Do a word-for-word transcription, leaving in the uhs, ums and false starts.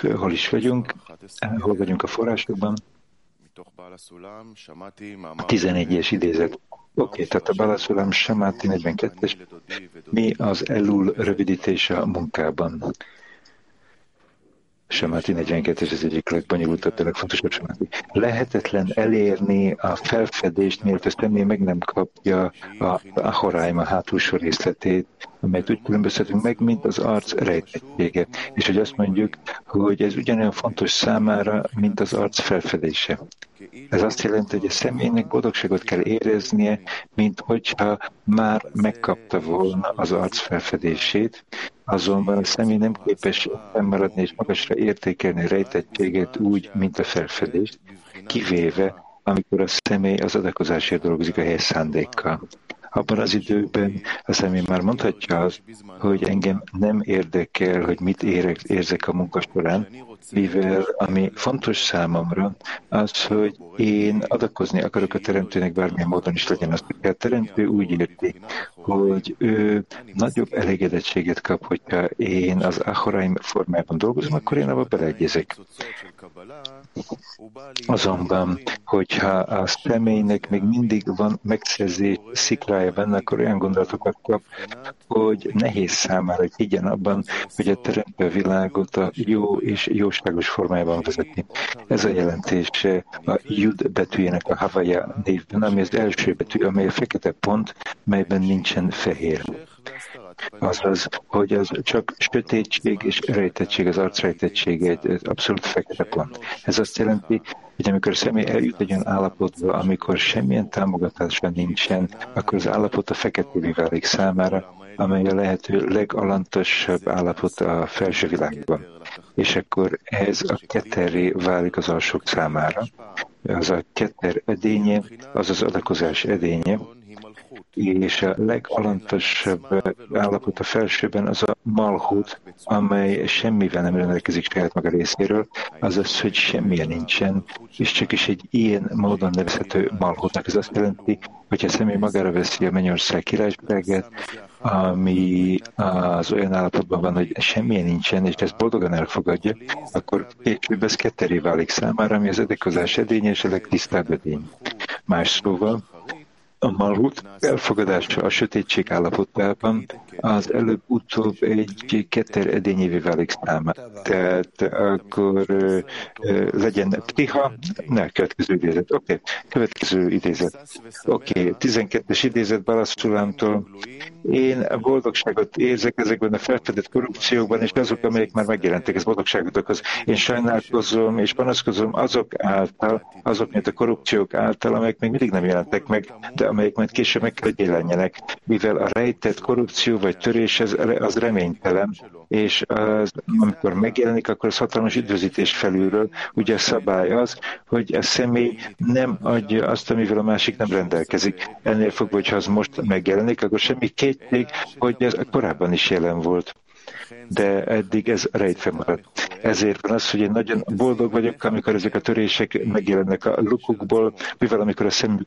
hol is vagyunk, hol vagyunk a forrásokban. A tizenegyes idézet. Oké, okay, tehát a Balaszulam Samáti negyvenkettes. Mi az Elul rövidítése a munkában? Samáti negyvenkettes, ez egyik legbonyolultabb, de legfontosabb Samáti. Lehetetlen elérni a felfedést, mielőtt a személy meg nem kapja a Ahoráim, a hátulsó részletét, amelyet úgy különböztetünk meg, mint az arc rejtettsége. És hogy azt mondjuk, hogy ez ugyanolyan fontos számára, mint az arc felfedése. Ez azt jelenti, hogy a személynek boldogságot kell éreznie, mint hogyha már megkapta volna az arc felfedését, azonban a személy nem képes fennmaradni és magasra értékelni a rejtettséget úgy, mint a felfedést, kivéve, amikor a személy az adakozásért dolgozik a helyes szándékkal. Abban az időben a személy már mondhatja azt, hogy engem nem érdekel, hogy mit érek, érzek a munka során, mivel ami fontos számomra az, hogy én adakozni akarok a teremtőnek bármilyen módon is legyen. Azt, hogy a teremtő úgy érti, hogy ő nagyobb elégedettséget kap, hogyha én az Ahoráim formában dolgozom, akkor én abba beleegyezek. Azonban, hogyha a személynek még mindig van megszerzés sziklája benne, akkor olyan gondolatokat kap, hogy nehéz számára, hogy higgyen abban, hogy a teremtő világot a jó és jóságos formájában vezetni. Ez a jelentés a Jud betűjének a Havaja névben, ami az első betű, amely a fekete pont, melyben nincsen fehér. Azaz, hogy az csak sötétség és rejtettség, az arcrejtettség egy abszolút fekete pont. Ez azt jelenti, hogy amikor a személy eljut egy olyan állapotba, amikor semmilyen támogatása nincsen, akkor az állapot a feketévé válik számára, amely a lehető legalantasabb állapot a felső világban. És akkor ez a keterré válik az alsók számára. Az a keter edénye, az az adakozás edénye, és a legalantasabb állapot a felsőben az a malhut, amely semmivel nem rendelkezik saját maga részéről, azaz, hogy semmilyen nincsen, és csak is egy ilyen módon nevezhető malhutnak. Ez azt jelenti, hogy a személy magára veszi a mennyország királyságát, ami az olyan állapotban van, hogy semmilyen nincsen, és ezt boldogan elfogadja, akkor később ez ketteré válik számára, ami az adakozás edénye és a legtisztább edény. Más szóval, a malhut elfogadása a sötétség állapotában az előbb-utóbb egy ketter edényévé válik számára. Tehát akkor ö, ö, legyen ptiha, ne, következő idézet. Oké, okay. Következő idézet. Oké, okay. tizenkettes idézet Balaszulámtól. Én boldogságot érzek ezekben a felfedett korrupciókban, és azok, amelyek már megjelentek, ez boldogságot okoz. Én sajnálkozom és panaszkozom azok által, azok, mint a korrupciók által, amelyek még mindig nem jelentek meg, de amelyek majd később meg kell, hogy jelenjenek, mivel a rejtett korrupció vagy törés az, az reménytelen, és az, amikor megjelenik, akkor az hatalmas üdvözítés felülről. Ugye a szabály az, hogy a személy nem adja azt, amivel a másik nem rendelkezik. Ennél fogva, hogyha az most megjelenik, akkor semmi kétség, hogy ez korábban is jelen volt. De eddig ez rejtve maradt. Ezért van az, hogy én nagyon boldog vagyok, amikor ezek a törések megjelennek a lukukból, mivel amikor a szemük